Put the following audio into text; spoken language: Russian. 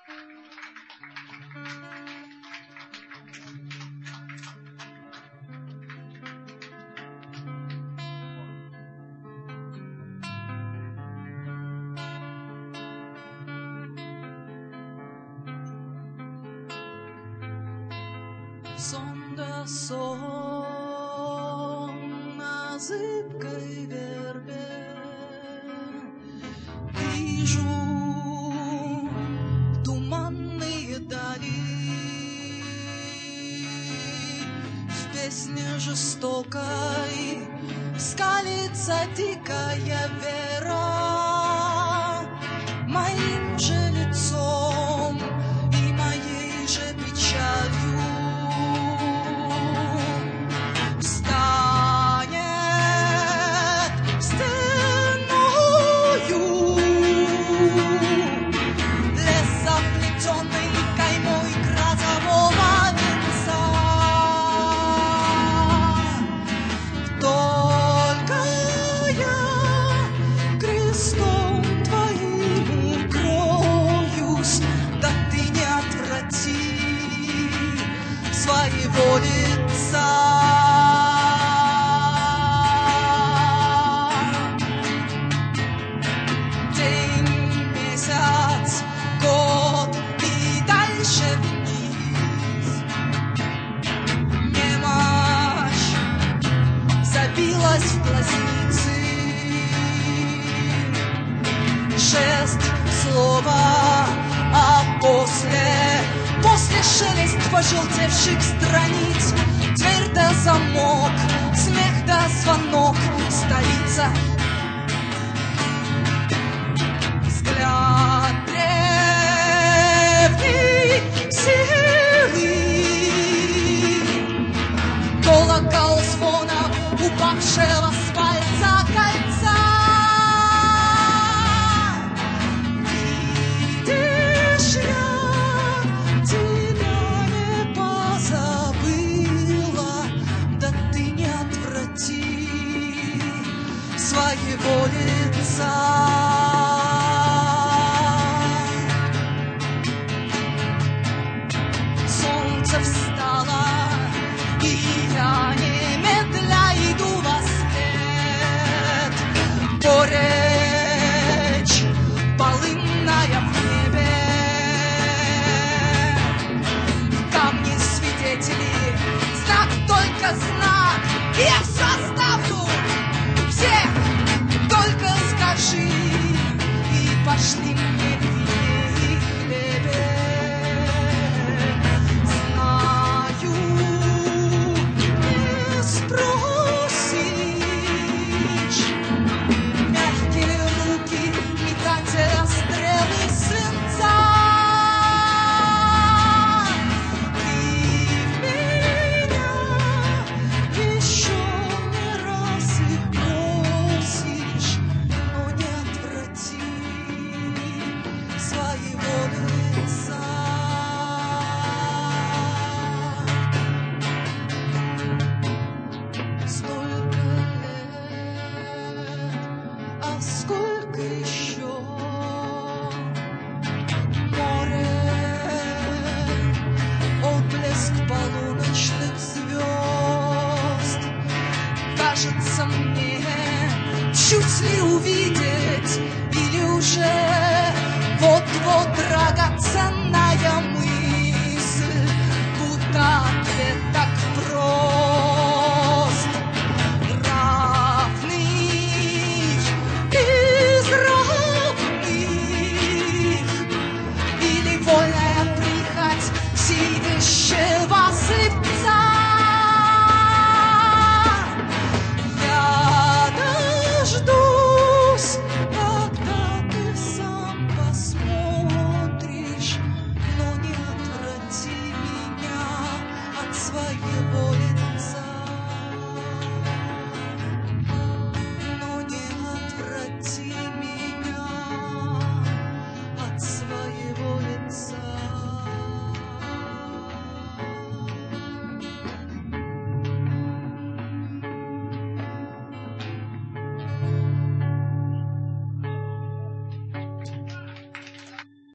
Сон да сон на зыбкой вербе, вижу туманные дали, в песне жестокой скалится дикая вера моим же лицом и моей же печалью. Своего лица день, месяц, год и дальше вниз. Немощь забилась в глазницы, жест, слово, а после шелест пожелтевших страниц, дверь да замок, смех да звонок, столица. Взгляд древней силы, колокол звона, упавшего с пальца кольца. Своего лица солнце встало, и я немедля иду во след. Поречь полынная в небе, камни свидетели, знак только знак, и я все оставлю. Всех только скажи, и пошли мне вине и хлебе. Знаю, не спросишь, мягкие руки метателя стрелы свинца. Ты в меня еще не раз и но не отврати своего лица.